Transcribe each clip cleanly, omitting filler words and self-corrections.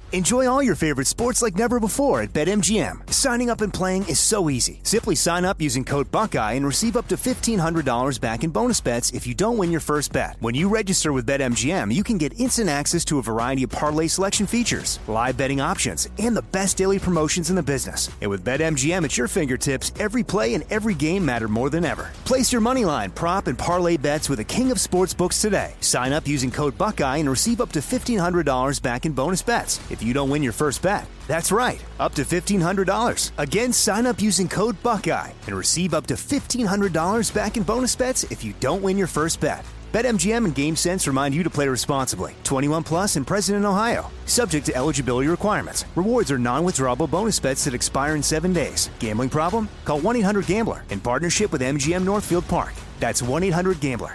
Enjoy all your favorite sports like never before at BetMGM. Signing up and playing is so easy. Simply sign up using code Buckeye and receive up to $1,500 back in bonus bets if you don't win your first bet. When you register with BetMGM, you can get instant access to a variety of parlay selection features, live betting options, and the best daily promotions in the business. And with BetMGM at your fingertips, every play and every game matter more than ever. Place your moneyline, prop, and parlay bets with the king of sportsbooks today. Sign up using code Buckeye and receive up to $1,500 back in bonus bets if you don't win your first bet. That's right, up to $1,500. Again, sign up using code Buckeye and receive up to $1,500 back in bonus bets if you don't win your first bet. BetMGM and GameSense remind you to play responsibly. 21 plus and present in Ohio. Subject to eligibility requirements. Rewards are non-withdrawable bonus bets that expire in 7 days. Gambling problem? Call 1-800-GAMBLER in partnership with MGM Northfield Park. That's 1-800-GAMBLER.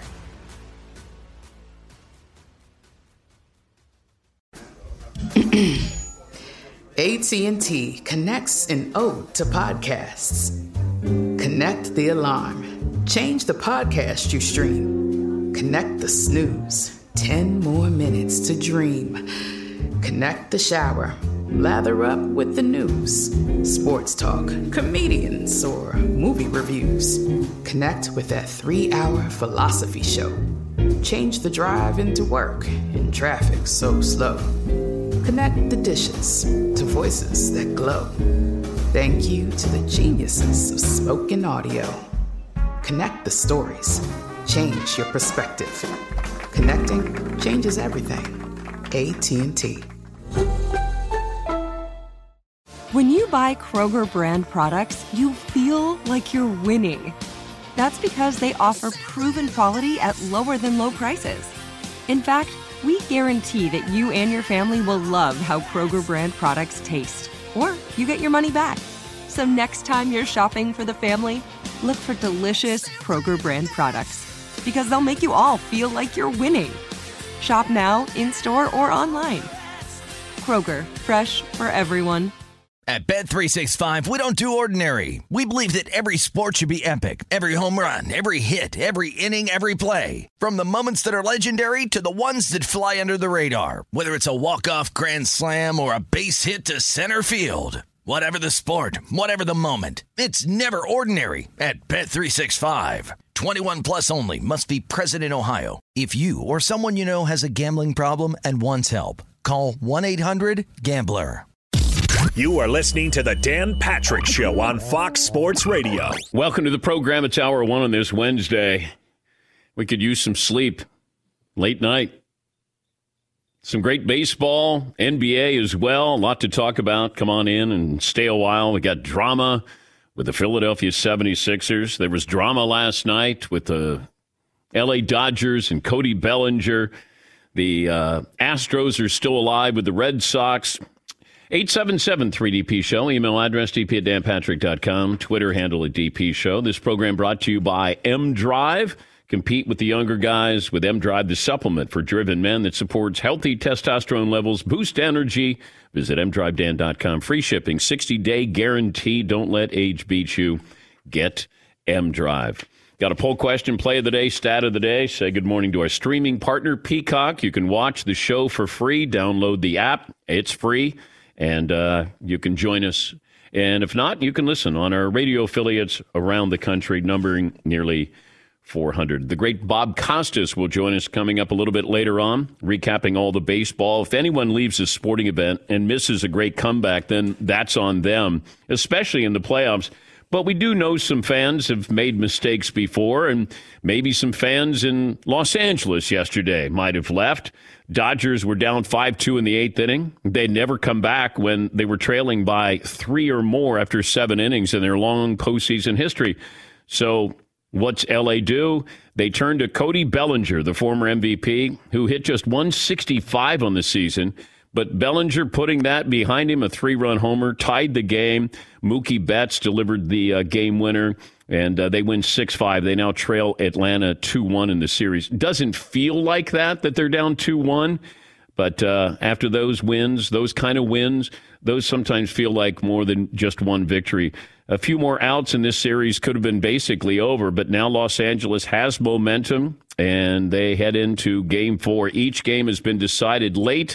AT&T connects an ode to podcasts. Connect the alarm. Change the podcast you stream. Connect the snooze. 10 more minutes to dream. Connect the shower. Lather up with the news. Sports talk, comedians, or movie reviews. Connect with that 3-hour philosophy show. Change the drive into work in traffic so slow. Connect the dishes to voices that glow. Thank you to the geniuses of spoken audio. Connect the stories. Change your perspective. Connecting changes everything. AT&T. When you buy Kroger brand products, you feel like you're winning. That's because they offer proven quality at lower than low prices. In fact, we guarantee that you and your family will love how Kroger brand products taste, or you get your money back. So next time you're shopping for the family, look for delicious Kroger brand products, because they'll make you all feel like you're winning. Shop now, in-store, or online. Kroger, fresh for everyone. At Bet365, we don't do ordinary. We believe that every sport should be epic. Every home run, every hit, every inning, every play. From the moments that are legendary to the ones that fly under the radar. Whether it's a walk-off grand slam or a base hit to center field. Whatever the sport, whatever the moment. It's never ordinary at Bet365. 21 plus only. Must be present in Ohio. If you or someone you know has a gambling problem and wants help, call 1-800-GAMBLER. You are listening to the Dan Patrick Show on Fox Sports Radio. Welcome to the program. It's hour one on this Wednesday. We could use some sleep. Late night. Some great baseball, NBA as well. A lot to talk about. Come on in and stay a while. We got drama with the Philadelphia 76ers. There was drama last night with the LA Dodgers and Cody Bellinger. The Astros are still alive with the Red Sox. 877-3DP Show. Email address dp@danpatrick.com. Twitter handle at DP Show. This program brought to you by M-Drive. Compete with the younger guys with M-Drive, the supplement for driven men that supports healthy testosterone levels, boost energy. Visit mdrivedan.com. Free shipping, 60-day guarantee. Don't let age beat you. Get M-Drive. Got a poll question, play of the day, stat of the day. Say good morning to our streaming partner, Peacock. You can watch the show for free. Download the app. It's free. And you can join us. And if not, you can listen on our radio affiliates around the country, numbering nearly 400. The great Bob Costas will join us coming up a little bit later on, recapping all the baseball. If anyone leaves a sporting event and misses a great comeback, then that's on them, especially in the playoffs. But we do know some fans have made mistakes before, and maybe some fans in Los Angeles yesterday might have left. Dodgers were down 5-2 in the eighth inning. They'd never come back when they were trailing by 3 or more after 7 innings in their long postseason history. So what's L.A. do? They turned to Cody Bellinger, the former MVP, who hit just 165 on the season. But Bellinger putting that behind him, a 3-run homer, tied the game. Mookie Betts delivered the game winner, and they win 6-5. They now trail Atlanta 2-1 in the series. Doesn't feel like that they're down 2-1, but after those wins, those kind of wins, those sometimes feel like more than just one victory. A few more outs in this series could have been basically over, but now Los Angeles has momentum, and they head into Game 4. Each game has been decided late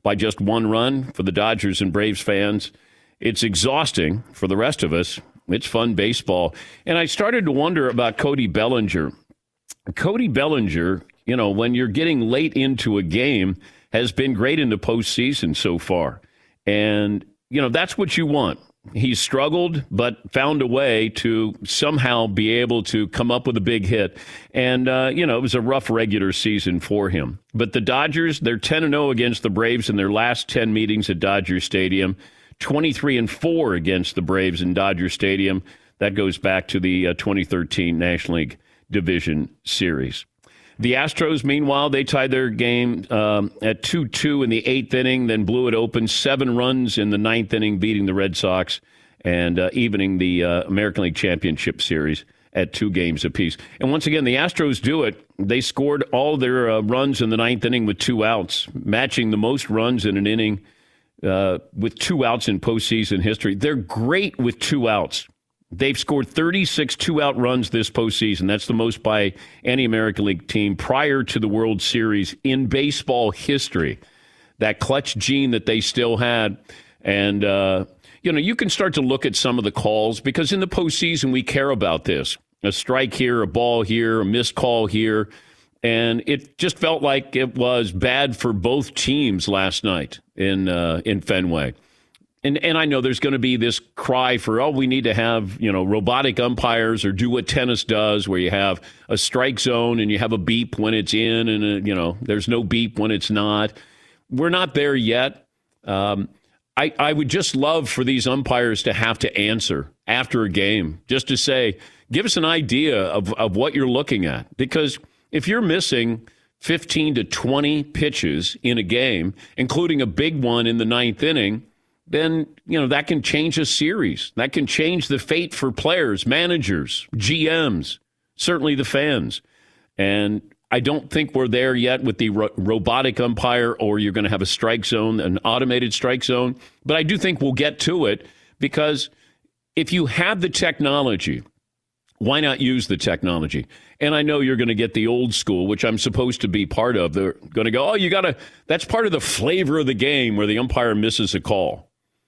by just one run for the Dodgers and Braves fans. It's exhausting for the rest of us. It's fun baseball. And I started to wonder about Cody Bellinger. Cody Bellinger, when you're getting late into a game, has been great in the postseason so far. And, that's what you want. He's struggled, but found a way to somehow be able to come up with a big hit. And, it was a rough regular season for him. But the Dodgers, they're 10-0 against the Braves in their last 10 meetings at Dodger Stadium, 23-4 against the Braves in Dodger Stadium. That goes back to the 2013 National League Division Series. The Astros, meanwhile, they tied their game at 2-2 in the 8th inning, then blew it open, 7 runs in the 9th inning, beating the Red Sox and evening the American League Championship Series at 2 games apiece. And once again, the Astros do it. They scored all their runs in the 9th inning with 2 outs, matching the most runs in an inning with 2 outs in postseason history. They're great with 2 outs. They've scored 36 2-out runs this postseason. That's the most by any American League team prior to the World Series in baseball history. That clutch gene that they still had. And, you can start to look at some of the calls because in the postseason we care about this. A strike here, a ball here, a missed call here. And it just felt like it was bad for both teams last night in Fenway. And I know there's going to be this cry for, we need to have, robotic umpires or do what tennis does where you have a strike zone and you have a beep when it's in and, there's no beep when it's not. We're not there yet. I would just love for these umpires to have to answer after a game, just to say, give us an idea of what you're looking at. Because if you're missing 15 to 20 pitches in a game, including a big one in the 9th inning, then, that can change a series. That can change the fate for players, managers, GMs, certainly the fans. And I don't think we're there yet with the robotic umpire or you're going to have a strike zone, an automated strike zone. But I do think we'll get to it because if you have the technology, why not use the technology? And I know you're going to get the old school, which I'm supposed to be part of. They're going to go, that's part of the flavor of the game where the umpire misses a call.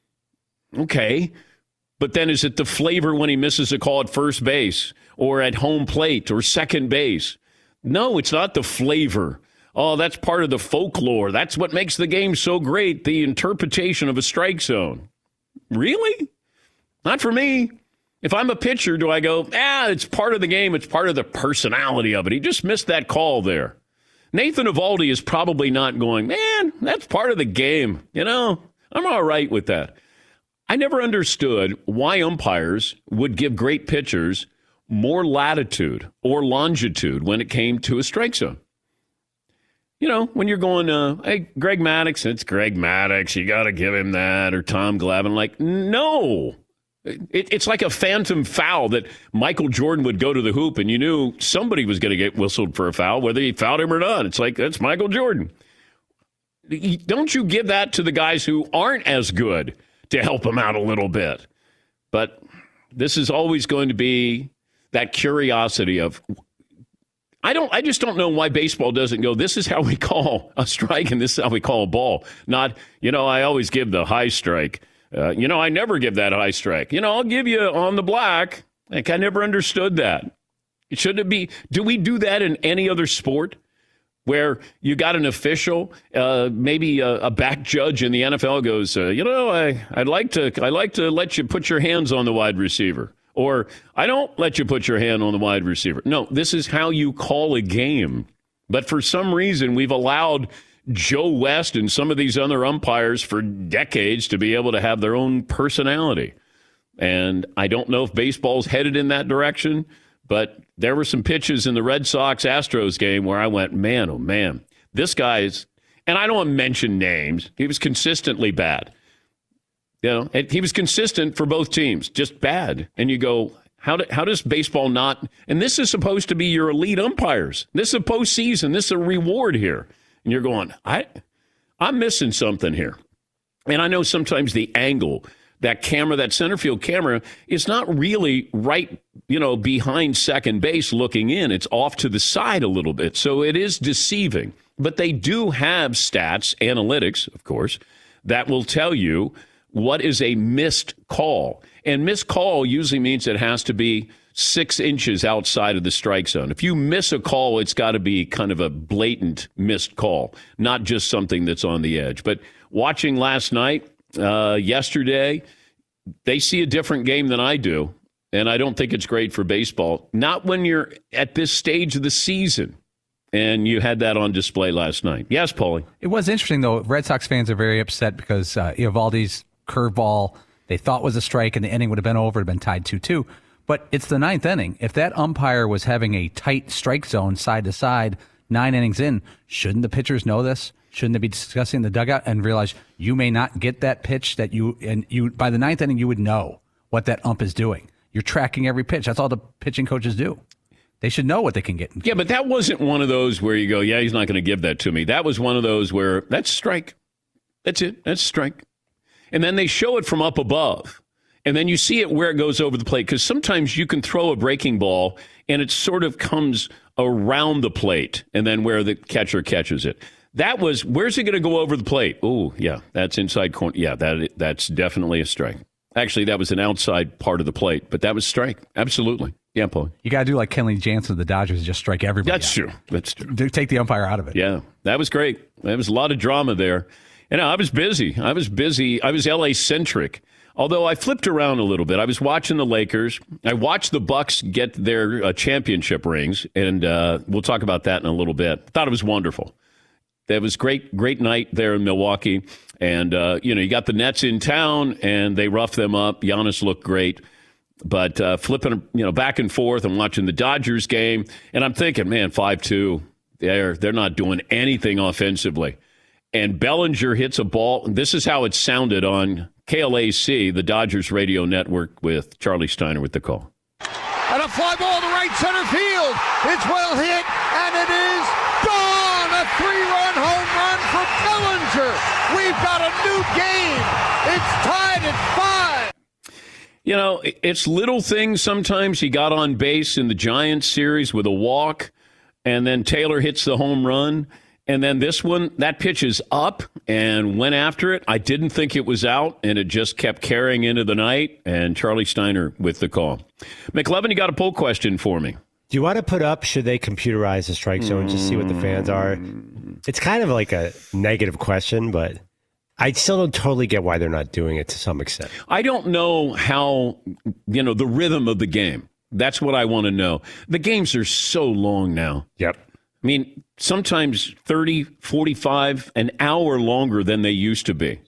Okay, but then is it the flavor when he misses a call at first base or at home plate or second base? No, it's not the flavor. Oh, that's part of the folklore. That's what makes the game so great, the interpretation of a strike zone. Really? Not for me. If I'm a pitcher, do I go, it's part of the game. It's part of the personality of it. He just missed that call there. Nathan Eovaldi is probably not going, man, that's part of the game. I'm all right with that. I never understood why umpires would give great pitchers more latitude or longitude when it came to a strike zone. When you're going, hey, Greg Maddux, it's Greg Maddux, you got to give him that, or Tom Glavine. Like, no. It's like a phantom foul that Michael Jordan would go to the hoop and you knew somebody was going to get whistled for a foul, whether he fouled him or not. It's like, that's Michael Jordan. Don't you give that to the guys who aren't as good to help them out a little bit? But this is always going to be that curiosity of, I just don't know why baseball doesn't go, this is how we call a strike and this is how we call a ball. Not, I always give the high strike. I never give that high strike. I'll give you on the black. Like, I never understood that. Shouldn't it be, do we do that in any other sport? Where you got an official, maybe a back judge in the NFL goes, I'd like to let you put your hands on the wide receiver, or I don't let you put your hand on the wide receiver. No, this is how you call a game. But for some reason, we've allowed Joe West and some of these other umpires for decades to be able to have their own personality. And I don't know if baseball's headed in that direction. But there were some pitches in the Red Sox-Astros game where I went, man, oh, man, this guy's, and I don't want to mention names, he was consistently bad. He was consistent for both teams, just bad. And you go, how does baseball not, and this is supposed to be your elite umpires. This is a postseason. This is a reward here. And you're going, I'm missing something here. And I know sometimes the angle, that camera, that center field camera, is not really right, behind second base looking in. It's off to the side a little bit. So it is deceiving. but they do have stats, analytics, of course, that will tell you what is a missed call. And missed call usually means it has to be 6 inches outside of the strike zone. If you miss a call, it's got to be kind of a blatant missed call, not just something that's on the edge. But watching last night, yesterday, they see a different game than I do, and I don't think it's great for baseball. Not when you're at this stage of the season, and you had that on display last night. Yes, Paulie? It was interesting, though. Red Sox fans are very upset because Eovaldi's curveball they thought was a strike, and the inning would have been over, it would have been tied 2-2. But it's the 9th inning. If that umpire was having a tight strike zone side to side 9 innings in, shouldn't the pitchers know this? Shouldn't they be discussing the dugout and realize you may not get that pitch that you by the 9th inning you would know what that ump is doing? You're tracking every pitch. That's all the pitching coaches do. They should know what they can get. Yeah, but that wasn't one of those where you go, yeah, he's not going to give that to me. That was one of those where that's strike. That's it. That's strike. And then they show it from up above. And then you see it where it goes over the plate. Because sometimes you can throw a breaking ball and it sort of comes around the plate and then where the catcher catches it. That was, where's it going to go over the plate? Oh, yeah, that's inside corner. Yeah, that's definitely a strike. Actually, that was an outside part of the plate, but that was strike. Absolutely. Yeah, Paul. You got to do like Kenley Jansen of the Dodgers and just strike everybody. That's true. That's true. Take the umpire out of it. Yeah, that was great. There was a lot of drama there. And I was busy. I was LA-centric. Although I flipped around a little bit. I was watching the Lakers. I watched the Bucks get their championship rings, and we'll talk about that in a little bit. Thought it was wonderful. That was great night there in Milwaukee. And, you got the Nets in town, and they roughed them up. Giannis looked great. But flipping, back and forth and watching the Dodgers game, and I'm thinking, man, 5-2, they're not doing anything offensively. And Bellinger hits a ball. This is how it sounded on KLAC, the Dodgers radio network, with Charlie Steiner with the call. And a fly ball to right center field. It's well hit, and it is gone. A 3-run home run for Bellinger. We've got a new game. It's tied at 5. It's little things sometimes. He got on base in the Giants series with a walk, and then Taylor hits the home run. And then this one, that pitch is up and went after it. I didn't think it was out, and it just kept carrying into the night. And Charlie Steiner with the call. McLevin, you got a poll question for me. Do you want to put up, should they computerize the strike zone and just see what the fans are? It's kind of like a negative question, but I still don't totally get why they're not doing it to some extent. I don't know how, the rhythm of the game. That's what I want to know. The games are so long now. Yep. I mean, sometimes 30, 45, an hour longer than they used to be.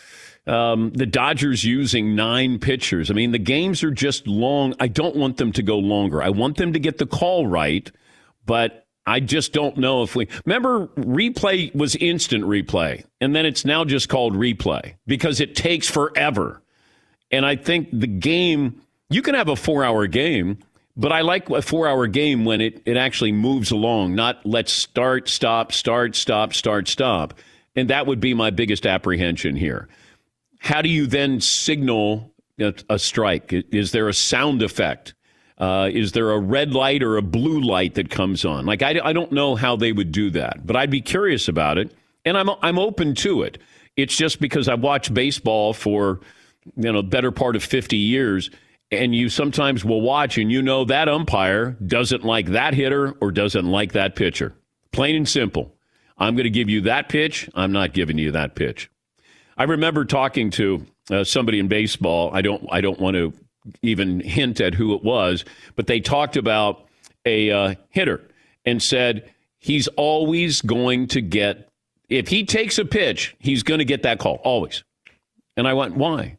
The Dodgers using 9 pitchers. I mean, the games are just long. I don't want them to go longer. I want them to get the call right, but I just don't know if we... Remember, replay was instant replay, and then it's now just called replay because it takes forever. And I think the game... You can have a 4-hour game, but I like a 4-hour game when it actually moves along, not let's start, stop, start, stop, start, stop. And that would be my biggest apprehension here. How do you then signal a strike? Is there a sound effect? Is there a red light or a blue light that comes on? Like, I don't know how they would do that, but I'd be curious about it, and I'm open to it. It's just because I've watched baseball for, better part of 50 years, and you sometimes will watch and that umpire doesn't like that hitter or doesn't like that pitcher. Plain and simple. I'm going to give you that pitch. I'm not giving you that pitch. I remember talking to somebody in baseball. I don't want to even hint at who it was, but they talked about a hitter and said he's always going to get, if he takes a pitch, he's going to get that call, always. And I went, why?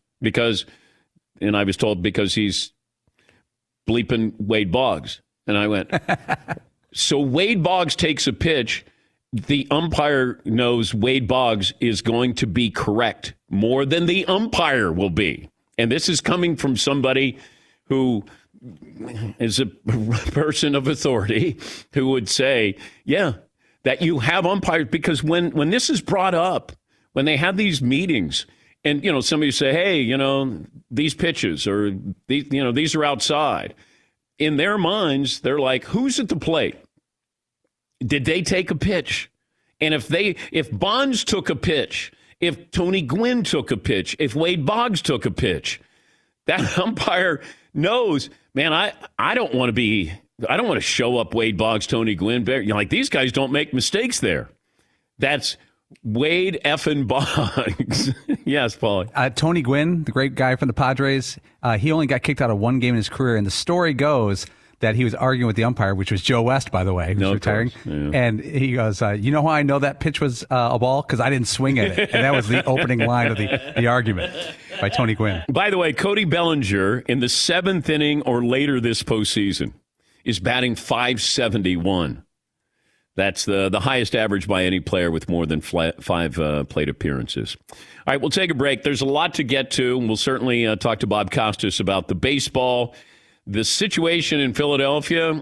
And I was told because he's bleeping Wade Boggs. And I went, so Wade Boggs takes a pitch. The umpire knows Wade Boggs is going to be correct more than the umpire will be. And this is coming from somebody who is a person of authority who would say, yeah, that you have umpires. Because when this is brought up, when they have these meetings, and, somebody say, hey, these pitches or, these are outside. In their minds, they're like, who's at the plate? Did they take a pitch? And if Bonds took a pitch, if Tony Gwynn took a pitch, if Wade Boggs took a pitch, that umpire knows, man, I don't want to show up Wade Boggs, Tony Gwynn. Like, these guys don't make mistakes there. That's Wade effing Boggs. Yes, Paulie. Tony Gwynn, the great guy from the Padres, he only got kicked out of one game in his career, and the story goes that he was arguing with the umpire, which was Joe West, by the way, who's retiring. Yeah. And he goes, you know how I know that pitch was a ball? Because I didn't swing at it. And that was the opening line of the argument by Tony Gwynn. By the way, Cody Bellinger, in the 7th inning or later this postseason, is batting .571. That's the highest average by any player with more than 5 plate appearances. All right, we'll take a break. There's a lot to get to. We'll certainly talk to Bob Costas about the baseball. The situation in Philadelphia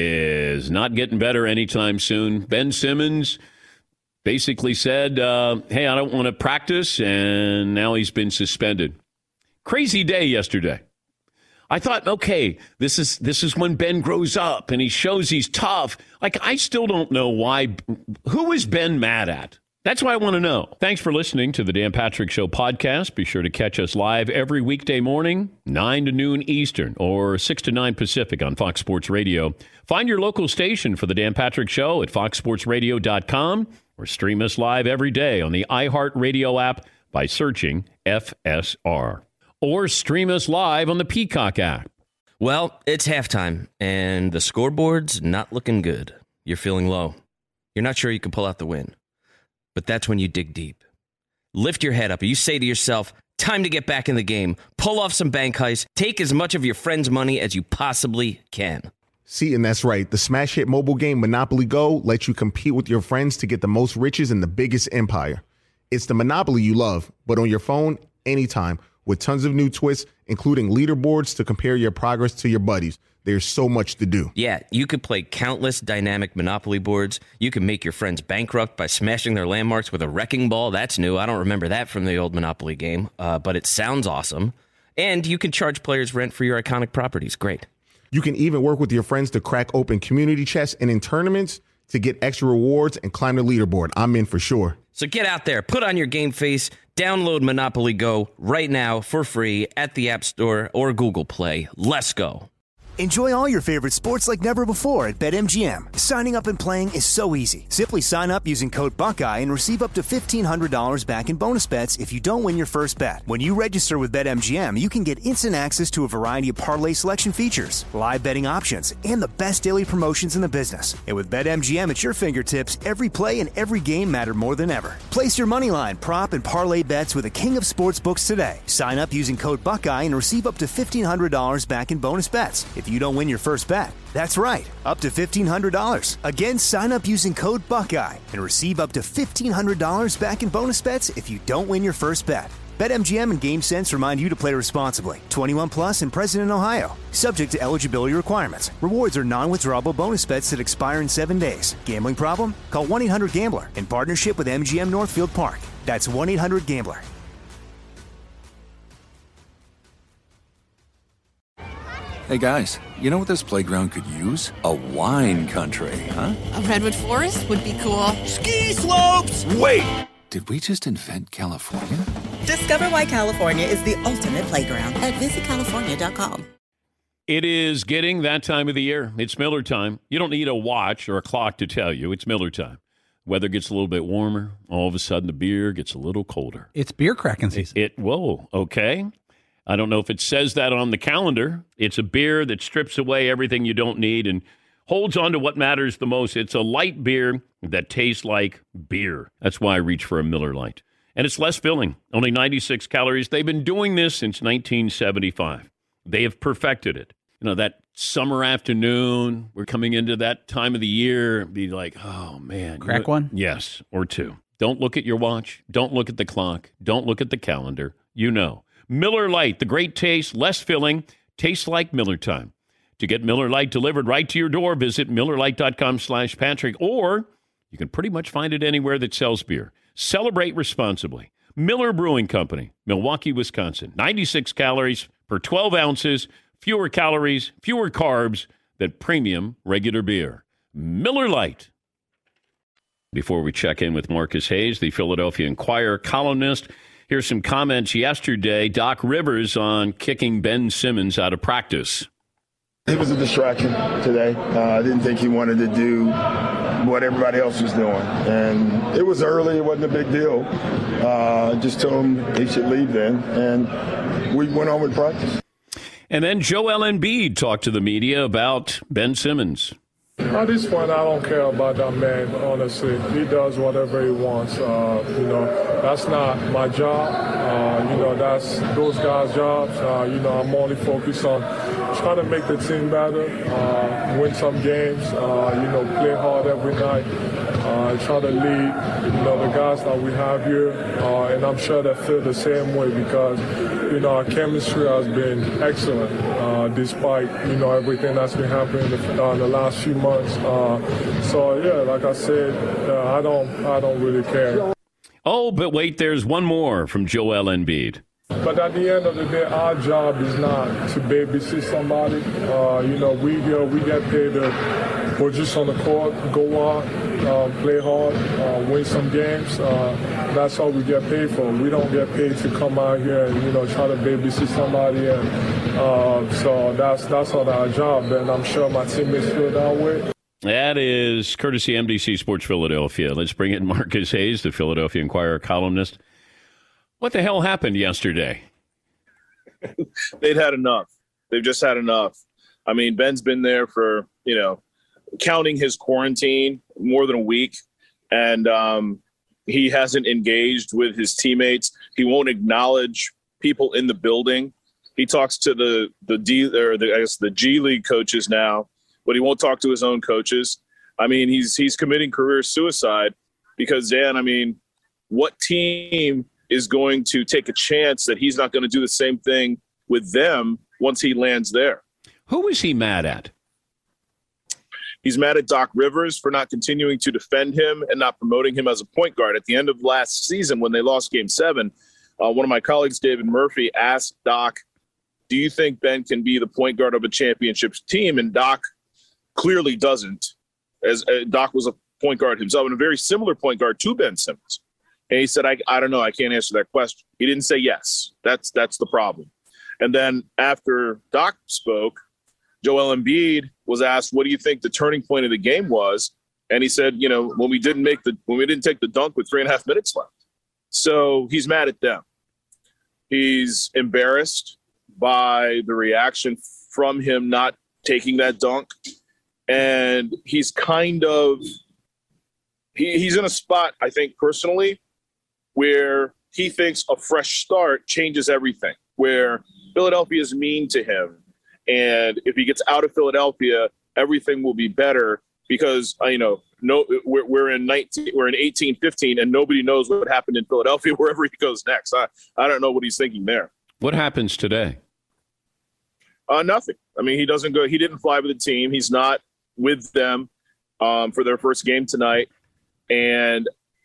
is not getting better anytime soon. Ben Simmons basically said, hey, I don't want to practice, and now he's been suspended. Crazy day yesterday. I thought, okay, this is when Ben grows up and he shows he's tough. Like, I still don't know why. Who is Ben mad at? That's what I want to know. Thanks for listening to the Dan Patrick Show podcast. Be sure to catch us live every weekday morning, 9 to noon Eastern or 6 to 9 Pacific on Fox Sports Radio. Find your local station for the Dan Patrick Show at foxsportsradio.com or stream us live every day on the iHeartRadio app by searching FSR. Or stream us live on the Peacock app. Well, it's halftime, and the scoreboard's not looking good. You're feeling low. You're not sure you can pull out the win. But that's when you dig deep. Lift your head up. You say to yourself, time to get back in the game. Pull off some bank heists. Take as much of your friend's money as you possibly can. See, and that's right. The smash hit mobile game Monopoly Go lets you compete with your friends to get the most riches in the biggest empire. It's the Monopoly you love, but on your phone, anytime, with tons of new twists, including leaderboards to compare your progress to your buddies. There's so much to do. Yeah, you could play countless dynamic Monopoly boards. You can make your friends bankrupt by smashing their landmarks with a wrecking ball. That's new. I don't remember that from the old Monopoly game, but it sounds awesome. And you can charge players rent for your iconic properties. Great. You can even work with your friends to crack open community chests and in tournaments to get extra rewards and climb the leaderboard. I'm in for sure. So get out there, put on your game face, download Monopoly Go right now for free at the App Store or Google Play. Let's go. Enjoy all your favorite sports like never before at BetMGM. Signing up and playing is so easy. Simply sign up using code Buckeye and receive up to $1,500 back in bonus bets if you don't win your first bet. When you register with BetMGM, you can get instant access to a variety of parlay selection features, live betting options, and the best daily promotions in the business. And with BetMGM at your fingertips, every play and every game matter more than ever. Place your moneyline, prop, and parlay bets with the king of sportsbooks today. Sign up using code Buckeye and receive up to $1,500 back in bonus bets if you don't win your first bet. That's right, up to $1,500. Again, sign up using code Buckeye and receive up to $1,500 back in bonus bets if you don't win your first bet. BetMGM and GameSense remind you to play responsibly. 21 plus and present in Ohio. Subject to eligibility requirements. Rewards are non-withdrawable bonus bets that expire in 7 days. Gambling problem? Call 1-800-GAMBLER in partnership with MGM Northfield Park. That's 1-800-GAMBLER. Hey guys, you know what this playground could use? A wine country, huh? A redwood forest would be cool. Ski slopes! Wait! Did we just invent California? Discover why California is the ultimate playground at visitcalifornia.com. It is getting that time of the year. It's Miller time. You don't need a watch or a clock to tell you. It's Miller time. Weather gets a little bit warmer. All of a sudden, the beer gets a little colder. It's beer cracking season. Whoa, okay. I don't know if it says that on the calendar. It's a beer that strips away everything you don't need and holds on to what matters the most. It's a light beer that tastes like beer. That's why I reach for a Miller Lite. And it's less filling, only 96 calories. They've been doing this since 1975. They have perfected it. You know, that summer afternoon, we're coming into that time of the year, be like, oh, man. Crack one? Yes, or two. Don't look at your watch. Don't look at the clock. Don't look at the calendar. You know. Miller Lite, the great taste, less filling, tastes like Miller time. To get Miller Lite delivered right to your door, visit MillerLite.com/Patrick, or you can pretty much find it anywhere that sells beer. Celebrate responsibly. Miller Brewing Company, Milwaukee, Wisconsin. 96 calories per 12 ounces, fewer calories, fewer carbs than premium regular beer. Miller Lite. Before we check in with Marcus Hayes, the Philadelphia Inquirer columnist, here's some comments yesterday. Doc Rivers on kicking Ben Simmons out of practice. It was a distraction today. I didn't think he wanted to do what everybody else was doing. And it was early. It wasn't a big deal. Just told him he should leave then. And we went on with practice. And then Joel Embiid talked to the media about Ben Simmons. At this point, I don't care about that man, honestly. He does whatever he wants. That's not my job. That's those guys' jobs. I'm only focused on trying to make the team better, win some games, play hard every night, try to lead, the guys that we have here. And I'm sure they feel the same way because, our chemistry has been excellent despite, everything that's been happening in the last few months. Like I said, I don't really care. Oh, but wait, there's one more from Joel Embiid. But at the end of the day, our job is not to babysit somebody. We get paid to put just on the court, go out, play hard, win some games. That's all we get paid for. We don't get paid to come out here and try to babysit somebody. And so that's not our job. And I'm sure my teammates feel that way. That is courtesy MDC Sports Philadelphia. Let's bring in Marcus Hayes, the Philadelphia Inquirer columnist. What the hell happened yesterday? They'd had enough. They've just had enough. I mean, Ben's been there for, counting his quarantine, more than a week. And he hasn't engaged with his teammates. He won't acknowledge people in the building. He talks to the G League coaches now, but he won't talk to his own coaches. I mean, he's committing career suicide because, Dan, what team is going to take a chance that he's not going to do the same thing with them once he lands there? Who is he mad at? He's mad at Doc Rivers for not continuing to defend him and not promoting him as a point guard. At the end of last season, when they lost Game 7, one of my colleagues, David Murphy, asked Doc, do you think Ben can be the point guard of a championship team? And Doc clearly doesn't, as Doc was a point guard himself and a very similar point guard to Ben Simmons. And he said, I don't know. I can't answer that question. He didn't say yes. That's the problem. And then after Doc spoke, Joel Embiid was asked, what do you think the turning point of the game was? And he said, when we didn't take the dunk with 3.5 minutes left. So he's mad at them. He's embarrassed by the reaction from him not taking that dunk. And he's he's in a spot, I think, personally, where he thinks a fresh start changes everything, where Philadelphia is mean to him. And if he gets out of Philadelphia, everything will be better because, we're in 1815 and nobody knows what happened in Philadelphia wherever he goes next. I don't know what he's thinking there. What happens today? Nothing. He doesn't go. He didn't fly with the team. He's not with them for their first game tonight. And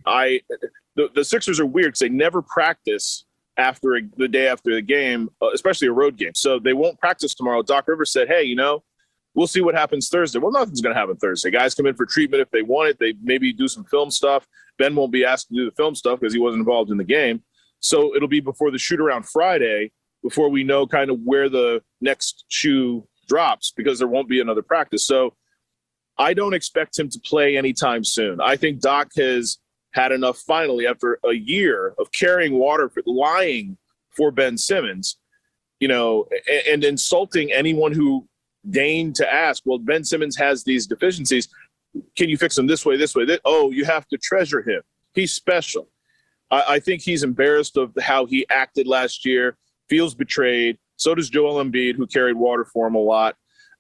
the Sixers are weird because they never practice after the day after the game, especially a road game. So they won't practice tomorrow. Doc Rivers said, hey, we'll see what happens Thursday. Well, nothing's going to happen Thursday. Guys come in for treatment if they want it. They maybe do some film stuff. Ben won't be asked to do the film stuff because he wasn't involved in the game. So it'll be before the shoot around Friday before we know kind of where the next shoe drops because there won't be another practice. So I don't expect him to play anytime soon. I think Doc has had enough finally after a year of carrying water, lying for Ben Simmons, and insulting anyone who deigned to ask, well, Ben Simmons has these deficiencies. Can you fix him this way, this way? Oh, you have to treasure him. He's special. I think he's embarrassed of how he acted last year, feels betrayed. So does Joel Embiid, who carried water for him a lot.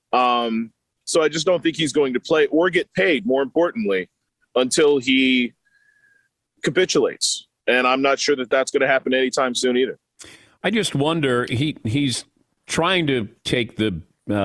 So I just don't think he's going to play or get paid, more importantly, until he capitulates. And I'm not sure that that's going to happen anytime soon either. I just wonder, he's trying to take the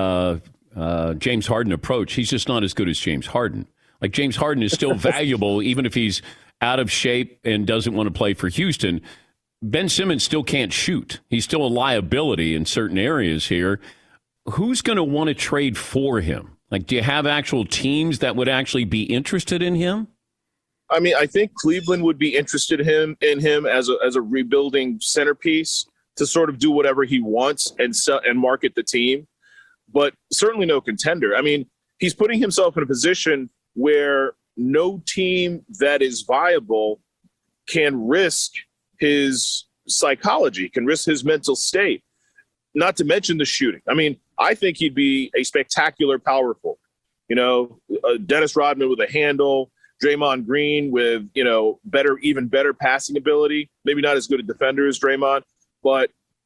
James Harden approach. He's just not as good as James Harden. Like, James Harden is still valuable, even if he's out of shape and doesn't want to play for Houston. Ben Simmons still can't shoot. He's still a liability in certain areas here. Who's going to want to trade for him? Like, do you have actual teams that would actually be interested in him? I mean, I think Cleveland would be interested in him as a rebuilding centerpiece to sort of do whatever he wants and sell and market the team, but certainly no contender. I mean, he's putting himself in a position where no team that is viable can risk his psychology, can risk his mental state, not to mention the shooting. I mean, I think he'd be a spectacular power forward. You know, Dennis Rodman with a handle, Draymond Green with, you know, even better passing ability, maybe not as good a defender as Draymond, but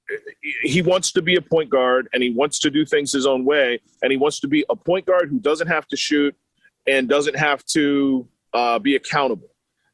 he wants to be a point guard and he wants to do things his own way. And he wants to be a point guard who doesn't have to shoot and doesn't have to be accountable.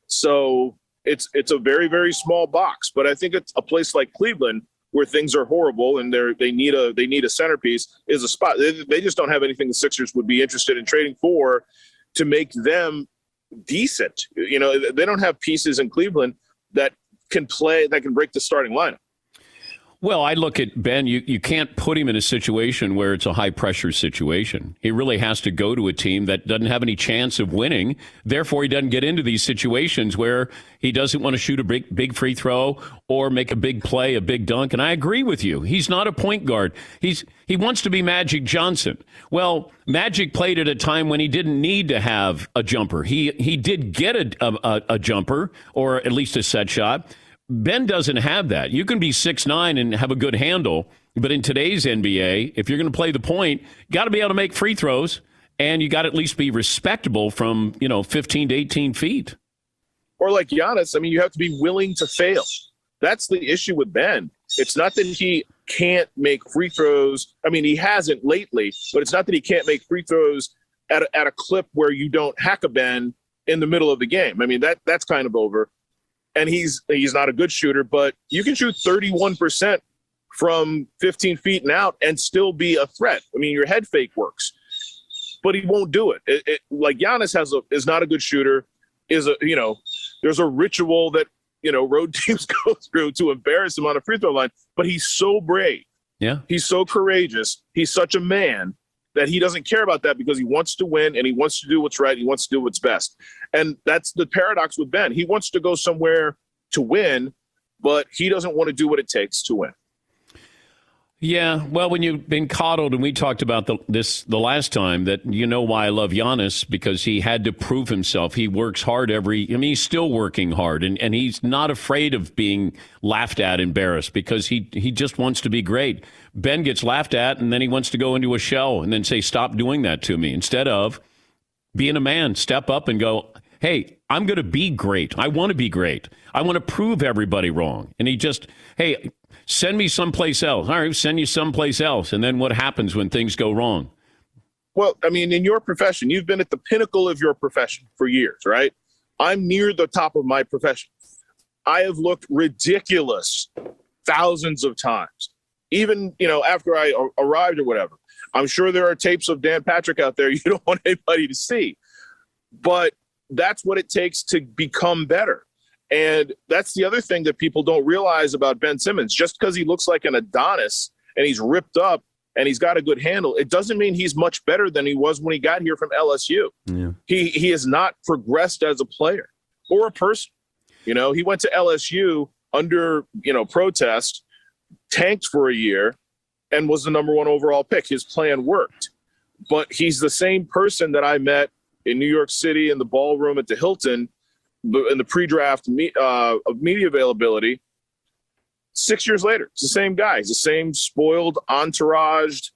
So it's a very, very small box, but I think it's a place like Cleveland where things are horrible and they need a centerpiece is a spot. They just don't have anything the Sixers would be interested in trading for to make them decent. You know, they don't have pieces in Cleveland that can break the starting lineup. Well, I look at Ben, you can't put him in a situation where it's a high-pressure situation. He really has to go to a team that doesn't have any chance of winning. Therefore, he doesn't get into these situations where he doesn't want to shoot a big free throw or make a big play, a big dunk. And I agree with you. He's not a point guard. He wants to be Magic Johnson. Well, Magic played at a time when he didn't need to have a jumper. He did get a jumper, or at least a set shot. Ben doesn't have that. You can be 6'9" and have a good handle, but in today's NBA, if you're going to play the point, you got to be able to make free throws, and you got to at least be respectable from 15 to 18 feet. Or like Giannis, I mean, you have to be willing to fail. That's the issue with Ben. It's not that he can't make free throws. I mean, he hasn't lately, but it's not that he can't make free throws at a clip where you don't hack a Ben in the middle of the game. I mean, that's kind of over. And he's not a good shooter, but you can shoot 31% from 15 feet and out and still be a threat. I mean, your head fake works, but he won't do it. Like Giannis is not a good shooter. There's a ritual that road teams go through to embarrass him on a free throw line. But he's so brave. Yeah, he's so courageous. He's such a man that he doesn't care about that because he wants to win and he wants to do what's right. He wants to do what's best. And that's the paradox with Ben. He wants to go somewhere to win, but he doesn't want to do what it takes to win. Yeah, well, when you've been coddled, and we talked about the last time, that you know why I love Giannis, because he had to prove himself. He works hard he's still working hard, and he's not afraid of being laughed at, embarrassed, because he just wants to be great. Ben gets laughed at, and then he wants to go into a shell and then say, stop doing that to me, instead of being a man, step up and go, hey, I'm going to be great. I want to be great. I want to prove everybody wrong. And he just, hey, send me someplace else. All right, send you someplace else. And then what happens when things go wrong? Well, I mean, in your profession, you've been at the pinnacle of your profession for years, right? I'm near the top of my profession. I have looked ridiculous thousands of times, even, after I arrived or whatever. I'm sure there are tapes of Dan Patrick out there you don't want anybody to see. But that's what it takes to become better. And that's the other thing that people don't realize about Ben Simmons. Just because he looks like an Adonis and he's ripped up and he's got a good handle, it doesn't mean he's much better than he was when he got here from LSU. Yeah. He has not progressed as a player or a person. He went to LSU under, protest, tanked for a year, and was the number 1 overall pick. His plan worked. But he's the same person that I met in New York City in the ballroom at the Hilton in the pre-draft of media availability. 6 years later, it's the same guy. He's the same spoiled, entouraged,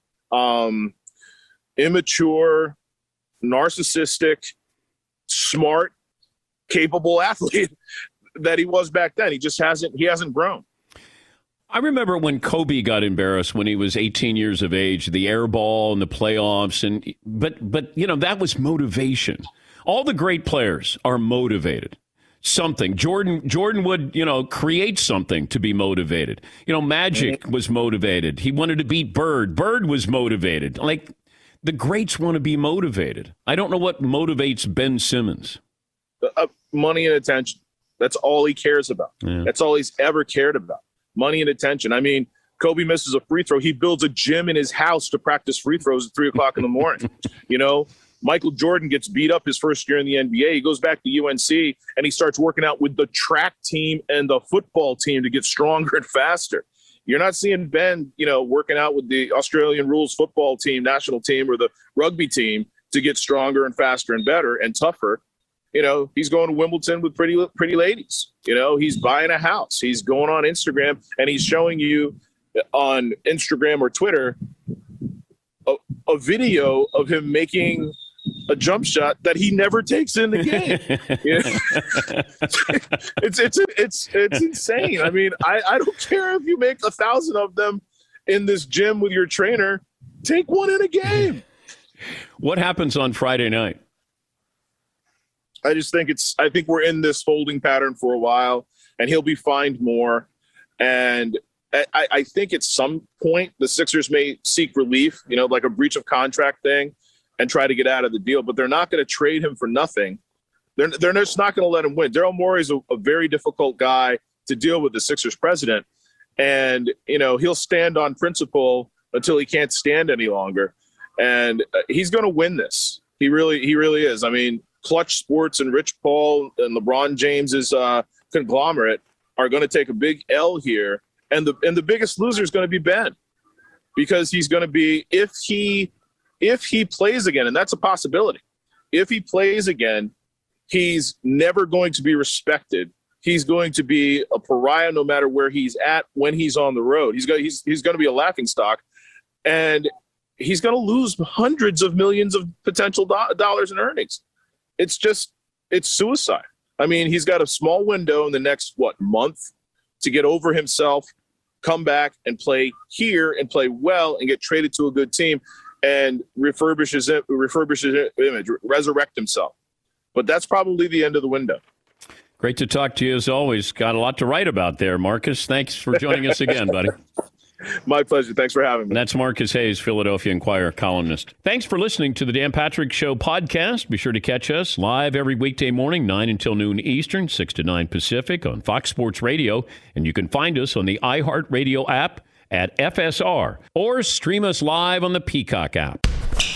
immature, narcissistic, smart, capable athlete that he was back then. He hasn't grown. I remember when Kobe got embarrassed when he was 18 years of age, the air ball and the playoffs, but that was motivation. All the great players are motivated. Something. Jordan would, create something to be motivated. Magic was motivated. He wanted to beat Bird. Bird was motivated. Like, the greats want to be motivated. I don't know what motivates Ben Simmons. Money and attention. That's all he cares about. Yeah. That's all he's ever cared about. Money and attention. I mean, Kobe misses a free throw. He builds a gym in his house to practice free throws at 3:00 in the morning. Michael Jordan gets beat up his first year in the NBA. He goes back to UNC and he starts working out with the track team and the football team to get stronger and faster. You're not seeing Ben, working out with the Australian rules football team, national team, or the rugby team to get stronger and faster and better and tougher. He's going to Wimbledon with pretty ladies. He's buying a house. He's going on Instagram and he's showing you on Instagram or Twitter a video of him making a jump shot that he never takes in the game. It's insane. I mean, I don't care if you make 1,000 of them in this gym with your trainer. Take one in a game. What happens on Friday night? I think we're in this holding pattern for a while, and he'll be fined more. And I think at some point the Sixers may seek relief, like a breach of contract thing, and try to get out of the deal. But they're not going to trade him for nothing. They're just not going to let him win. Daryl Morey is a very difficult guy to deal with, the Sixers president. And, he'll stand on principle until he can't stand any longer. And he's going to win this. He really is. I mean, Clutch Sports and Rich Paul and LeBron James's conglomerate are going to take a big L here. And the biggest loser is going to be Ben, because he's going to be, if he plays again, and that's a possibility, if he plays again, he's never going to be respected. He's going to be a pariah no matter where he's at when he's on the road. He's going to be a laughingstock, and he's going to lose hundreds of millions of potential dollars in earnings. It's suicide. I mean, he's got a small window in the next, month to get over himself, come back and play here and play well and get traded to a good team and refurbish his image, resurrect himself. But that's probably the end of the window. Great to talk to you as always. Got a lot to write about there, Marcus. Thanks for joining us again, buddy. My pleasure. Thanks for having me. That's Marcus Hayes, Philadelphia Inquirer columnist. Thanks for listening to the Dan Patrick Show podcast. Be sure to catch us live every weekday morning, 9 until noon Eastern, 6 to 9 Pacific on Fox Sports Radio. And you can find us on the iHeartRadio app at FSR or stream us live on the Peacock app.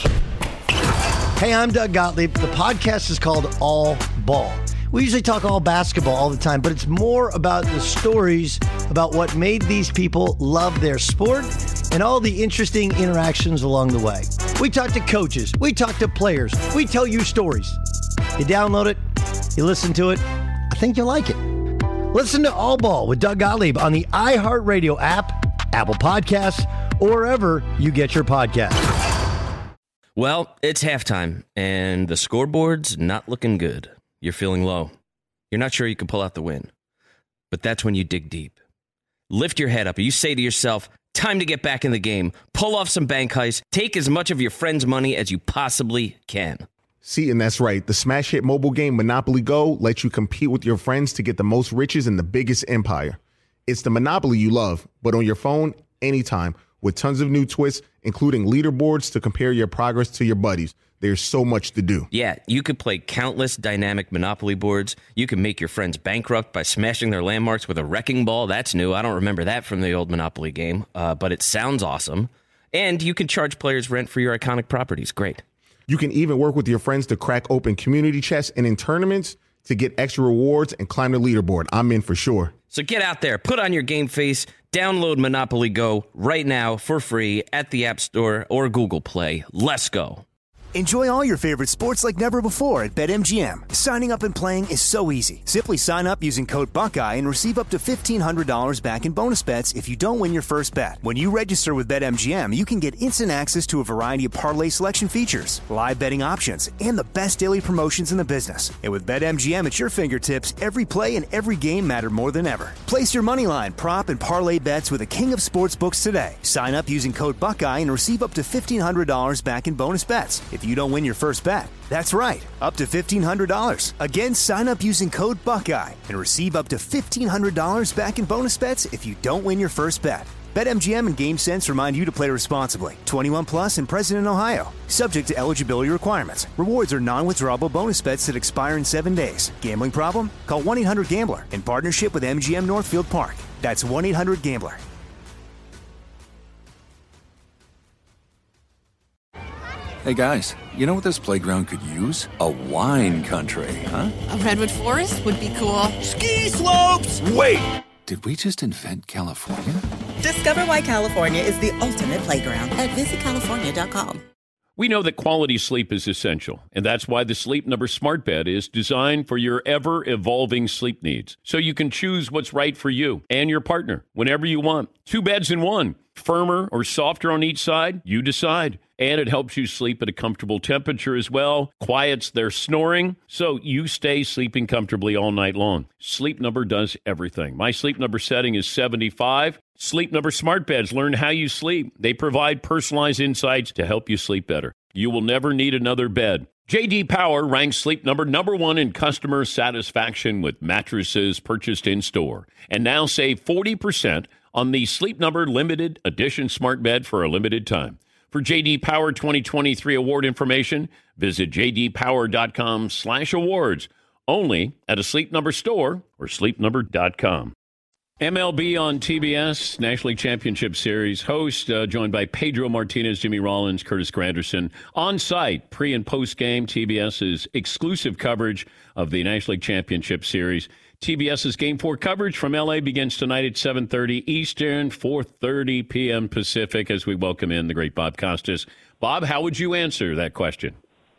Hey, I'm Doug Gottlieb. The podcast is called All Ball. We usually talk all basketball all the time, but it's more about the stories about what made these people love their sport and all the interesting interactions along the way. We talk to coaches. We talk to players. We tell you stories. You download it. You listen to it. I think you'll like it. Listen to All Ball with Doug Gottlieb on the iHeartRadio app, Apple Podcasts, or wherever you get your podcasts. Well, it's halftime, and the scoreboard's not looking good. You're feeling low. You're not sure you can pull out the win. But that's when you dig deep. Lift your head up. You say to yourself, time to get back in the game. Pull off some bank heists. Take as much of your friend's money as you possibly can. See, and that's right. The smash hit mobile game Monopoly Go lets you compete with your friends to get the most riches in the biggest empire. It's the Monopoly you love, but on your phone, anytime, with tons of new twists, including leaderboards to compare your progress to your buddies. There's so much to do. Yeah, you could play countless dynamic Monopoly boards. You can make your friends bankrupt by smashing their landmarks with a wrecking ball. That's new. I don't remember that from the old Monopoly game, but it sounds awesome. And you can charge players rent for your iconic properties. Great. You can even work with your friends to crack open community chests and in tournaments to get extra rewards and climb the leaderboard. I'm in for sure. So get out there, put on your game face, download Monopoly Go right now for free at the App Store or Google Play. Let's go. Enjoy all your favorite sports like never before at BetMGM. Signing up and playing is so easy. Simply sign up using code Buckeye and receive up to $1,500 back in bonus bets if you don't win your first bet. When you register with BetMGM, you can get instant access to a variety of parlay selection features, live betting options, and the best daily promotions in the business. And with BetMGM at your fingertips, every play and every game matter more than ever. Place your moneyline, prop, and parlay bets with the king of sportsbooks today. Sign up using code Buckeye and receive up to $1,500 back in bonus bets if you don't win your first bet. That's right, up to $1,500. Again, sign up using code Buckeye and receive up to $1,500 back in bonus bets if you don't win your first bet. BetMGM and GameSense remind you to play responsibly. 21 plus and present in Ohio. Subject to eligibility requirements. Rewards are non-withdrawable bonus bets that expire in 7 days. Gambling problem? Call 1-800-GAMBLER in partnership with MGM Northfield Park. That's 1-800-GAMBLER. Hey guys, you know what this playground could use? A wine country, huh? A redwood forest would be cool. Ski slopes! Wait! Did we just invent California? Discover why California is the ultimate playground at visitcalifornia.com. We know that quality sleep is essential, and that's why the Sleep Number Smart Bed is designed for your ever-evolving sleep needs, so you can choose what's right for you and your partner whenever you want. 2 beds in one, firmer or softer on each side, you decide. And it helps you sleep at a comfortable temperature as well, quiets their snoring, so you stay sleeping comfortably all night long. Sleep Number does everything. My Sleep Number setting is 75. Sleep Number Smart Beds learn how you sleep. They provide personalized insights to help you sleep better. You will never need another bed. J.D. Power ranks Sleep Number #1 in customer satisfaction with mattresses purchased in-store. And now save 40% on the Sleep Number Limited Edition Smart Bed for a limited time. For J.D. Power 2023 award information, visit jdpower.com/awards. Only at a Sleep Number store or sleepnumber.com. MLB on TBS, National League Championship Series host, joined by Pedro Martinez, Jimmy Rollins, Curtis Granderson. On site, pre- and post-game, TBS's exclusive coverage of the National League Championship Series. TBS's Game 4 coverage from L.A. begins tonight at 7:30 Eastern, 4:30 p.m. Pacific, as we welcome in the great Bob Costas. Bob, how would you answer that question?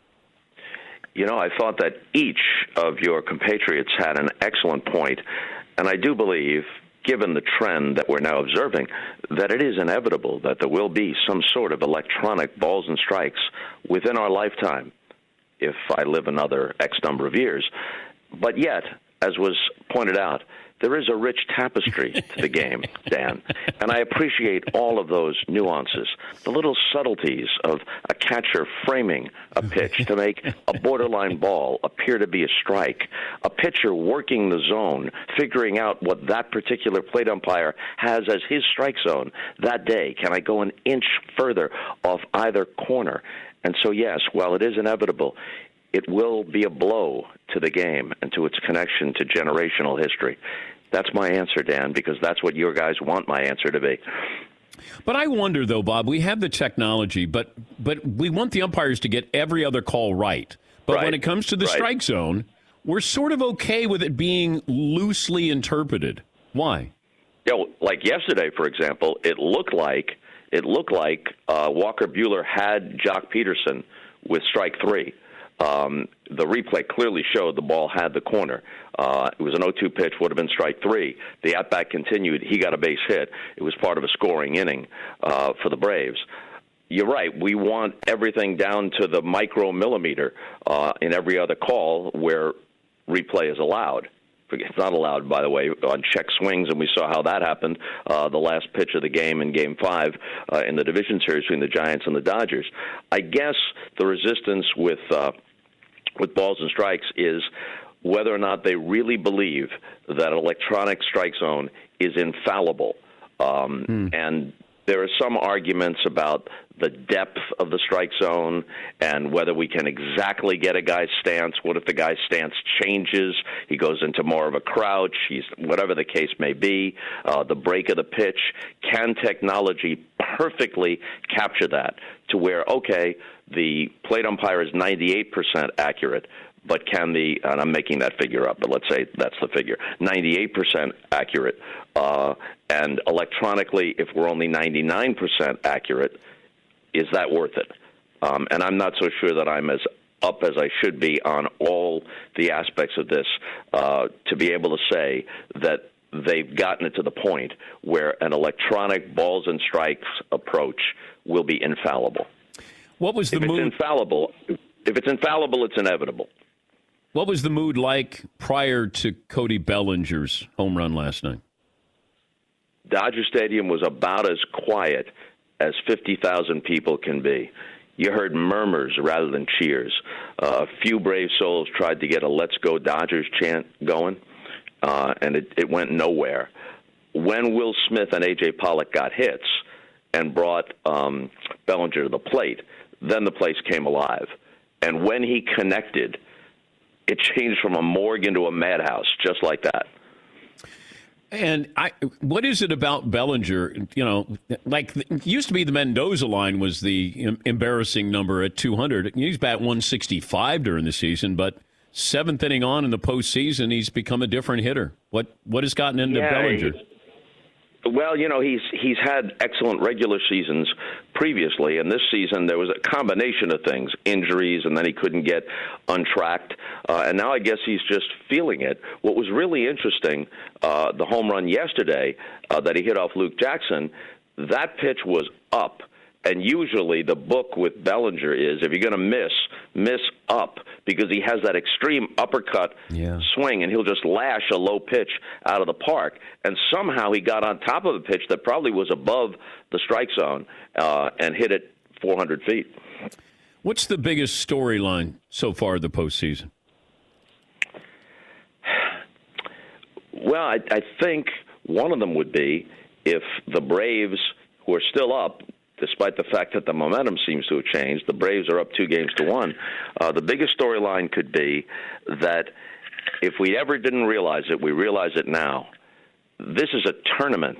You know, I thought that each of your compatriots had an excellent point, and I do believe, given the trend that we're now observing, that it is inevitable that there will be some sort of electronic balls and strikes within our lifetime, if I live another X number of years. But yet, as was pointed out, there is a rich tapestry to the game, Dan, and I appreciate all of those nuances, the little subtleties of a catcher framing a pitch to make a borderline ball appear to be a strike, a pitcher working the zone, figuring out what that particular plate umpire has as his strike zone that day. Can I go an inch further off either corner? And so, yes, while it is inevitable, it will be a blow to the game and to its connection to generational history. That's my answer, Dan, because that's what your guys want my answer to be. But I wonder, though, Bob, we have the technology, but we want the umpires to get every other call right. But when it comes to the strike zone, we're sort of okay with it being loosely interpreted. Why? You know, like yesterday, for example, it looked like Walker Buehler had Jock Peterson with strike 3. The replay clearly showed the ball had the corner. It was an 0-2 pitch, would have been strike 3. The at-bat continued. He got a base hit. It was part of a scoring inning for the Braves. You're right. We want everything down to the micromillimeter in every other call where replay is allowed. It's not allowed, by the way, on check swings, and we saw how that happened the last pitch of the game in Game 5 in the division series between the Giants and the Dodgers. I guess the resistance with balls and strikes is whether or not they really believe that an electronic strike zone is infallible. And there are some arguments about the depth of the strike zone and whether we can exactly get a guy's stance. What if the guy's stance changes? He goes into more of a crouch. Whatever the case may be, the break of the pitch. Can technology perfectly capture that to where, okay, the plate umpire is 98% accurate, but can and I'm making that figure up, but let's say that's the figure, 98% accurate, and electronically, if we're only 99% accurate, is that worth it? And I'm not so sure that I'm as up as I should be on all the aspects of this to be able to say that they've gotten it to the point where an electronic balls and strikes approach will be infallible. What was the mood? If it's infallible, it's inevitable. What was the mood like prior to Cody Bellinger's home run last night? Dodger Stadium was about as quiet as 50,000 people can be. You heard murmurs rather than cheers. A few brave souls tried to get a "Let's Go Dodgers" chant going, and it went nowhere. When Will Smith and A.J. Pollock got hits and brought Bellinger to the plate, then the place came alive. And when he connected, it changed from a morgue into a madhouse, just like that. And what is it about Bellinger? You know, like it used to be the Mendoza line was the embarrassing number at 200. He's bat 165 during the season, but seventh inning on in the postseason, he's become a different hitter. What has gotten into Bellinger? Well, you know, he's had excellent regular seasons previously, and this season there was a combination of things, injuries, and then he couldn't get untracked, and now I guess he's just feeling it. What was really interesting, the home run yesterday that he hit off Luke Jackson, that pitch was up. And usually the book with Bellinger is if you're going to miss up, because he has that extreme uppercut swing, and he'll just lash a low pitch out of the park. And somehow he got on top of a pitch that probably was above the strike zone and hit it 400 feet. What's the biggest storyline so far the postseason? Well, I think one of them would be if the Braves, who are still up, despite the fact that the momentum seems to have changed, the Braves are up 2-1. The biggest storyline could be that if we ever didn't realize it, we realize it now. This is a tournament,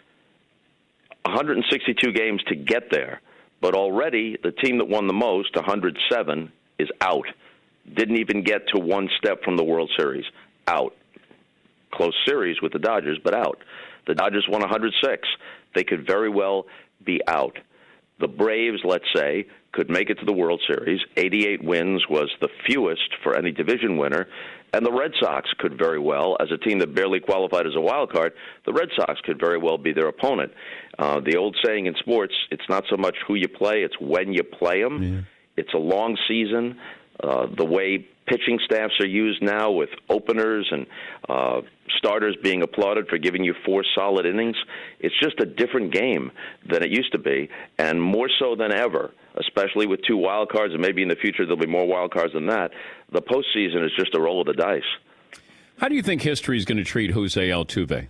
162 games to get there, but already the team that won the most, 107, is out. Didn't even get to one step from the World Series. Out. Close series with the Dodgers, but out. The Dodgers won 106. They could very well be out. The Braves, let's say, could make it to the World Series. 88 wins was the fewest for any division winner. And the Red Sox could very well, as a team that barely qualified as a wild card, the Red Sox could very well be their opponent. The old saying in sports, it's not so much who you play, it's when you play them. Yeah. It's a long season. The way pitching staffs are used now with openers and starters being applauded for giving you 4 solid innings, it's just a different game than it used to be, and more so than ever, especially with 2 wild cards, and maybe in the future there'll be more wild cards than that. The postseason is just a roll of the dice. How do you think history is going to treat Jose Altuve?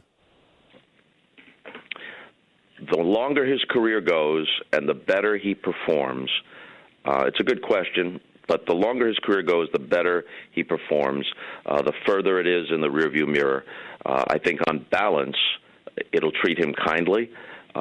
The longer his career goes and the better he performs, it's a good question. But the longer his career goes, the better he performs, the further it is in the rearview mirror. I think on balance, it'll treat him kindly.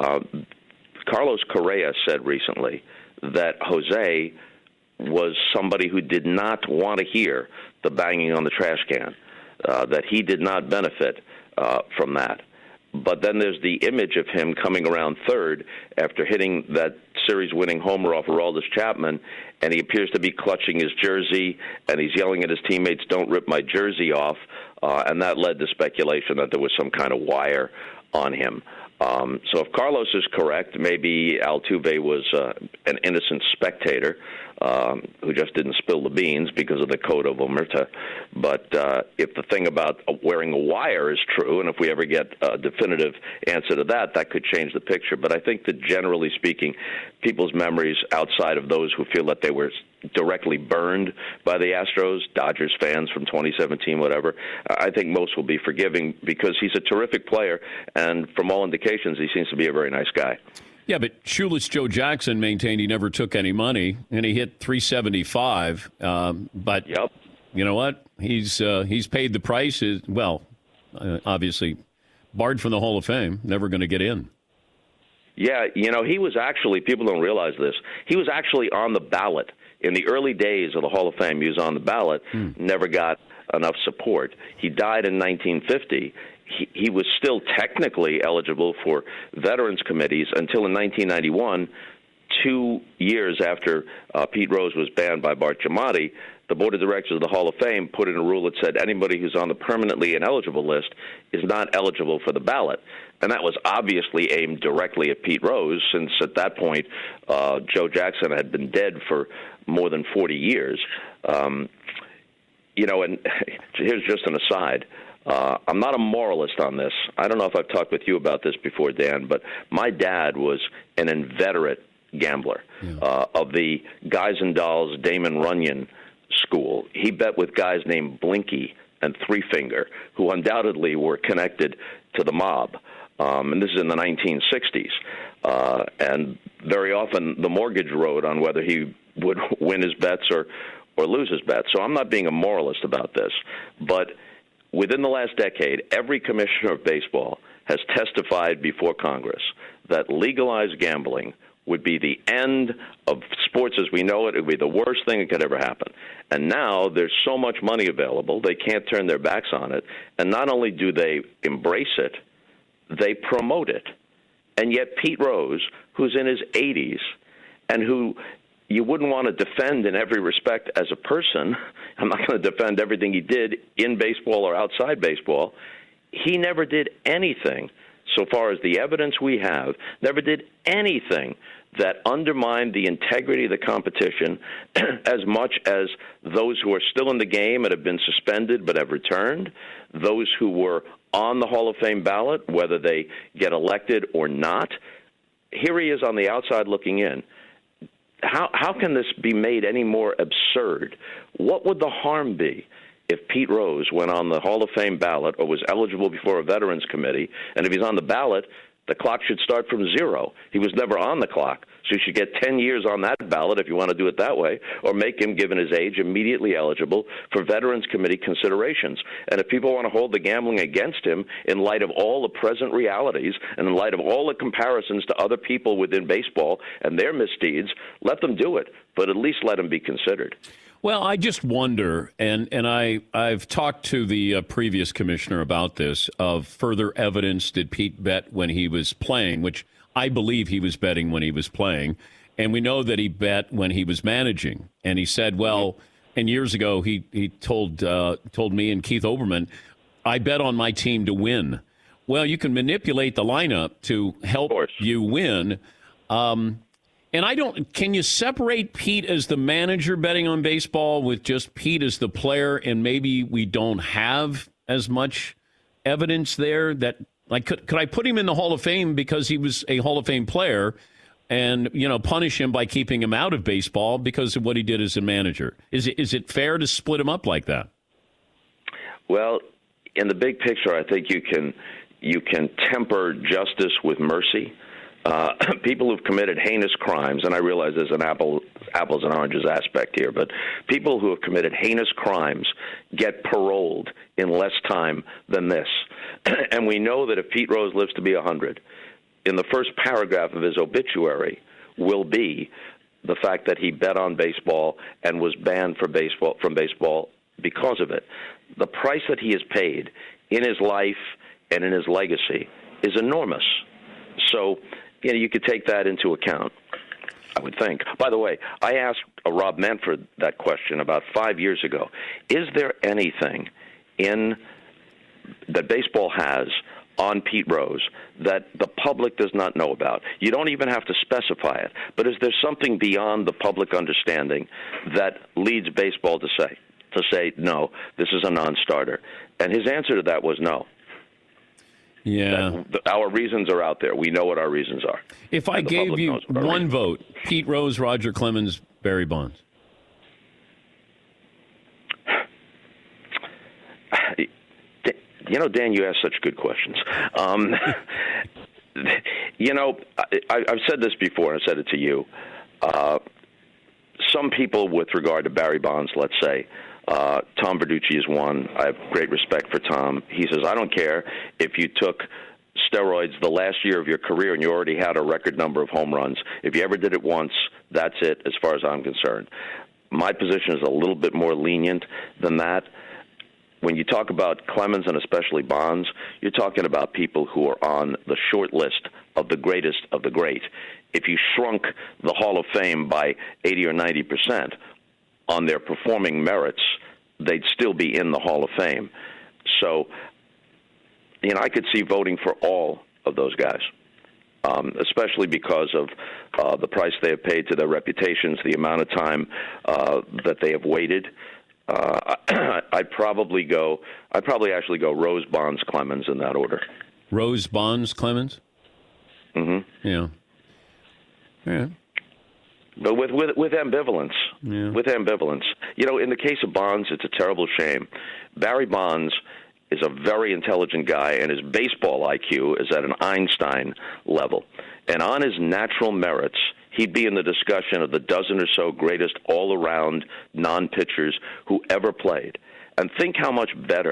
Carlos Correa said recently that Jose was somebody who did not want to hear the banging on the trash can, that he did not benefit from that. But then there's the image of him coming around third after hitting that series-winning homer off Aroldis Chapman, and he appears to be clutching his jersey, and he's yelling at his teammates, "Don't rip my jersey off," and that led to speculation that there was some kind of wire on him. So if Carlos is correct, maybe Altuve was an innocent spectator who just didn't spill the beans because of the Code of Omerta. But if the thing about wearing a wire is true, and if we ever get a definitive answer to that, that could change the picture. But I think that generally speaking, people's memories outside of those who feel that they were directly burned by the Astros, Dodgers fans from 2017, whatever, I think most will be forgiving because he's a terrific player, and from all indications, he seems to be a very nice guy. Yeah, but Shoeless Joe Jackson maintained he never took any money, and he hit 375. But you know what? He's paid the price. Obviously barred from the Hall of Fame, never going to get in. Yeah, you know, he was actually, people don't realize this, he was actually on the ballot. In the early days of the Hall of Fame, he was on the ballot, never got enough support. He died in 1950. He was still technically eligible for veterans committees until in 1991, 2 years after Pete Rose was banned by Bart Giamatti. The Board of Directors of the Hall of Fame put in a rule that said anybody who's on the permanently ineligible list is not eligible for the ballot. And that was obviously aimed directly at Pete Rose, since at that point Joe Jackson had been dead for more than 40 years. You know, and here's just an aside. I'm not a moralist on this. I don't know if I've talked with you about this before, Dan, but my dad was an inveterate gambler of the Guys and Dolls Damon Runyon school. He bet with guys named Blinky and Three Finger, who undoubtedly were connected to the mob. And this is in the 1960s. And very often the mortgage rode on whether he would win his bets or lose his bets. So I'm not being a moralist about this. But within the last decade, every commissioner of baseball has testified before Congress that legalized gambling would be the end of sports as we know it. It would be the worst thing that could ever happen. And now there's so much money available, they can't turn their backs on it. And not only do they embrace it, they promote it. And yet Pete Rose, who's in his 80s and who you wouldn't want to defend in every respect as a person, I'm not going to defend everything he did in baseball or outside baseball, he never did anything, so far as the evidence we have, never did anything that undermined the integrity of the competition as much as those who are still in the game and have been suspended but have returned, those who were on the Hall of Fame ballot, whether they get elected or not. Here he is on the outside looking in. How can this be made any more absurd? What would the harm be if Pete Rose went on the Hall of Fame ballot or was eligible before a Veterans Committee, and if he's on the ballot, the clock should start from zero. He was never on the clock, so you should get 10 years on that ballot if you want to do it that way, or make him, given his age, immediately eligible for Veterans Committee considerations. And if people want to hold the gambling against him in light of all the present realities and in light of all the comparisons to other people within baseball and their misdeeds, let them do it, but at least let him be considered. Well, I just wonder, and I've talked to the previous commissioner about this, of further evidence did Pete bet when he was playing, which I believe he was betting when he was playing, and we know that he bet when he was managing. And he said, well, and years ago he told me and Keith Olbermann, I bet on my team to win. Well, you can manipulate the lineup to help you win. And can you separate Pete as the manager betting on baseball with just Pete as the player, and maybe we don't have as much evidence there that, like, could I put him in the Hall of Fame because he was a Hall of Fame player and, punish him by keeping him out of baseball because of what he did as a manager? Is it fair to split him up like that? Well, in the big picture, I think you can temper justice with mercy. People who've committed heinous crimes, and I realize there's an apples and oranges aspect here, but people who have committed heinous crimes get paroled in less time than this. And we know that if Pete Rose lives to be 100, in the first paragraph of his obituary will be the fact that he bet on baseball and was banned from baseball because of it. The price that he has paid in his life and in his legacy is enormous. So, you could take that into account, I would think. By the way, I asked Rob Manfred that question about 5 years ago. Is there anything that baseball has on Pete Rose that the public does not know about? You don't even have to specify it. But is there something beyond the public understanding that leads baseball to say, no, this is a non-starter? And his answer to that was no. Yeah. Our reasons are out there. We know what our reasons are. If I gave you one vote, Pete Rose, Roger Clemens, Barry Bonds. Dan, you ask such good questions. I've said this before, and I said it to you. Some people, with regard to Barry Bonds, let's say, Tom Verducci is one. I have great respect for Tom. He says, I don't care if you took steroids the last year of your career and you already had a record number of home runs. If you ever did it once, that's it as far as I'm concerned. My position is a little bit more lenient than that. When you talk about Clemens and especially Bonds, you're talking about people who are on the short list of the greatest of the great. If you shrunk the Hall of Fame by 80 or 90% on their performing merits, they'd still be in the Hall of Fame. So, I could see voting for all of those guys, especially because of the price they have paid to their reputations, the amount of time that they have waited. I'd probably actually go Rose, Bonds, Clemens in that order. Rose, Bonds, Clemens? Mm-hmm. Yeah. Yeah. But with ambivalence. Yeah. With ambivalence. In the case of Bonds, it's a terrible shame. Barry Bonds is a very intelligent guy, and his baseball IQ is at an Einstein level. And on his natural merits, he'd be in the discussion of the dozen or so greatest all-around non-pitchers who ever played. And think how much better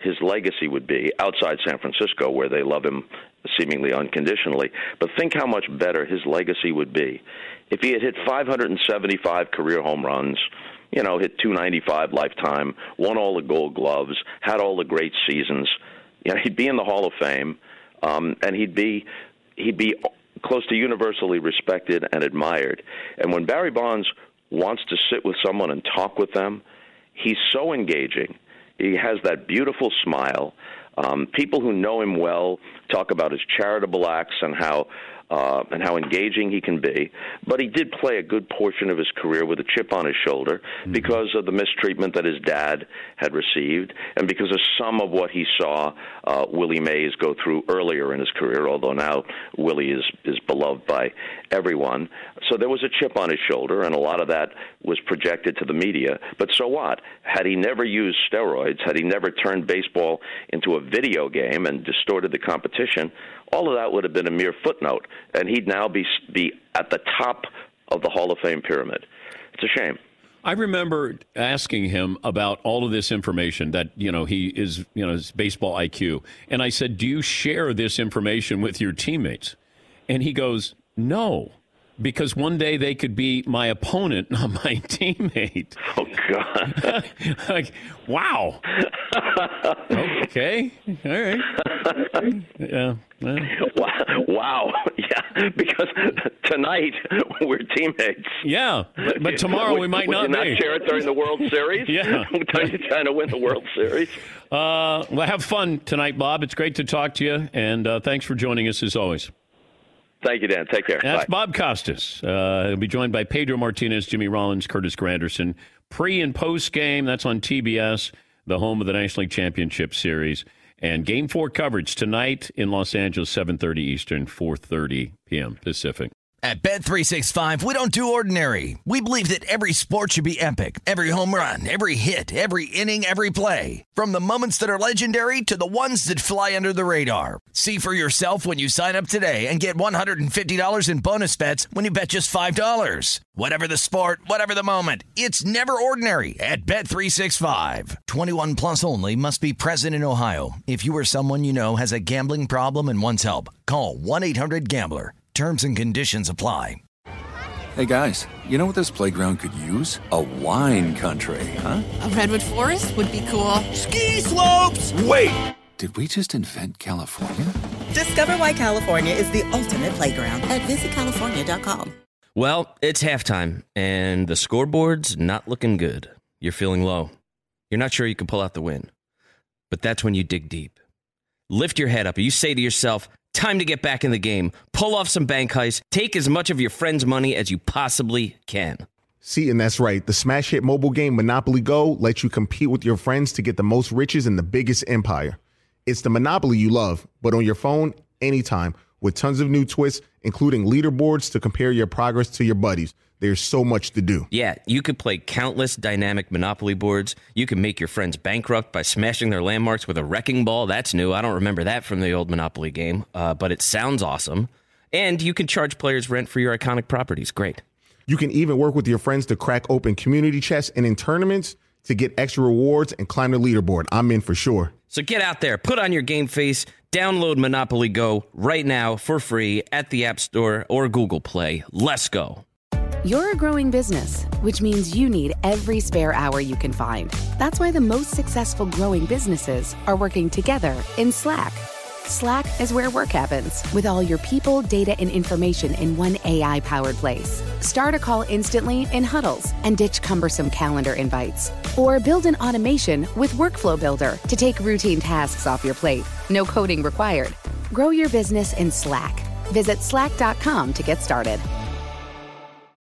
his legacy would be outside San Francisco, where they love him seemingly unconditionally. But think how much better his legacy would be if he had hit 575 career home runs, hit 295 lifetime, won all the Gold Gloves, had all the great seasons. He'd be in the Hall of Fame, and he'd be close to universally respected and admired. And when Barry Bonds wants to sit with someone and talk with them, he's so engaging. He has that beautiful smile. People who know him well talk about his charitable acts and how engaging he can be. But he did play a good portion of his career with a chip on his shoulder because of the mistreatment that his dad had received and because of some of what he saw Willie Mays go through earlier in his career, although now Willie is beloved by everyone. So there was a chip on his shoulder, and a lot of that was projected to the media. But so what? Had he never used steroids, had he never turned baseball into a video game and distorted the competition, all of that would have been a mere footnote, and he'd now be at the top of the Hall of Fame pyramid. It's a shame. I remember asking him about all of this information that, he is, his baseball IQ. And I said, do you share this information with your teammates? And he goes, no, because one day they could be my opponent, not my teammate. Oh, God. Like, wow. Okay. All right. Yeah. Wow. Yeah, because tonight we're teammates. Yeah, but tomorrow we might not be. Would you not share it during the World Series? Yeah. Trying to win the World Series. Well, have fun tonight, Bob. It's great to talk to you, and thanks for joining us as always. Thank you, Dan. Take care. That's Bye. Bob Costas. He'll be joined by Pedro Martinez, Jimmy Rollins, Curtis Granderson. Pre- and post-game, that's on TBS, the home of the National League Championship Series. And Game 4 coverage tonight in Los Angeles, 7:30 Eastern, 4:30 p.m. Pacific. At Bet365, we don't do ordinary. We believe that every sport should be epic. Every home run, every hit, every inning, every play. From the moments that are legendary to the ones that fly under the radar. See for yourself when you sign up today and get $150 in bonus bets when you bet just $5. Whatever the sport, whatever the moment, it's never ordinary at Bet365. 21 plus only. Must be present in Ohio. If you or someone you know has a gambling problem and wants help, call 1-800-GAMBLER. Terms and conditions apply. Hey guys, you know what this playground could use? A wine country, huh? A redwood forest would be cool. Ski slopes! Wait! Did we just invent California? Discover why California is the ultimate playground at visitcalifornia.com. Well, it's halftime, and the scoreboard's not looking good. You're feeling low. You're not sure you can pull out the win. But that's when you dig deep. Lift your head up, and you say to yourself, time to get back in the game. Pull off some bank heists. Take as much of your friend's money as you possibly can. See, and that's right. The smash hit mobile game Monopoly Go lets you compete with your friends to get the most riches in the biggest empire. It's the Monopoly you love, but on your phone, anytime, with tons of new twists, including leaderboards to compare your progress to your buddies. There's so much to do. Yeah, you could play countless dynamic Monopoly boards. You can make your friends bankrupt by smashing their landmarks with a wrecking ball. That's new. I don't remember that from the old Monopoly game, but it sounds awesome. And you can charge players rent for your iconic properties. Great. You can even work with your friends to crack open community chests and in tournaments to get extra rewards and climb the leaderboard. I'm in for sure. So get out there, put on your game face, download Monopoly Go right now for free at the App Store or Google Play. Let's go. You're a growing business, which means you need every spare hour you can find. That's why the most successful growing businesses are working together in Slack. Slack is where work happens, with all your people, data, and information in one AI-powered place. Start a call instantly in huddles and ditch cumbersome calendar invites. Or build an automation with Workflow Builder to take routine tasks off your plate. No coding required. Grow your business in Slack. Visit slack.com to get started.